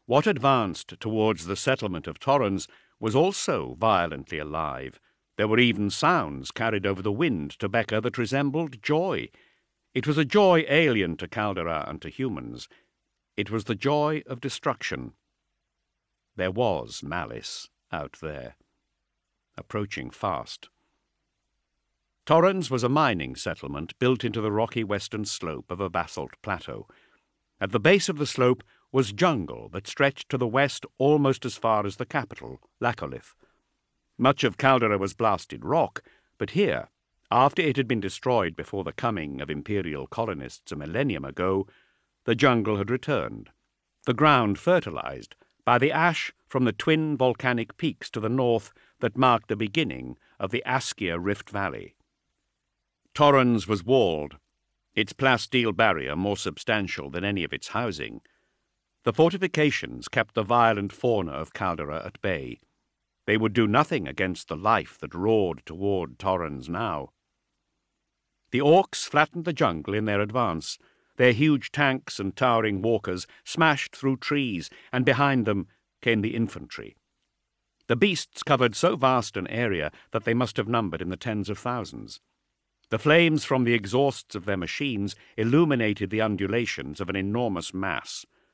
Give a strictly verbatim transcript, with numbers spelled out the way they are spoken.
What advanced towards the settlement of Torrens was also violently alive. There were even sounds carried over the wind to Becker that resembled joy. It was a joy alien to Caldera and to humans. It was the joy of destruction. There was malice out there, approaching fast. Torrens was a mining settlement built into the rocky western slope of a basalt plateau. At the base of the slope was jungle that stretched to the west almost as far as the capital, Lacolith. Much of Caldera was blasted rock, but here, after it had been destroyed before the coming of imperial colonists a millennium ago, the jungle had returned, the ground fertilized by the ash from the twin volcanic peaks to the north that marked the beginning of the Askja Rift Valley. Torrens was walled, its plasteel barrier more substantial than any of its housing. The fortifications kept the violent fauna of Caldera at bay. They would do nothing against the life that roared toward Torrens now. The orcs flattened the jungle in their advance. Their huge tanks and towering walkers smashed through trees, and behind them came the infantry. The beasts covered so vast an area that they must have numbered in the tens of thousands. The flames from the exhausts of their machines illuminated the undulations of an enormous mass.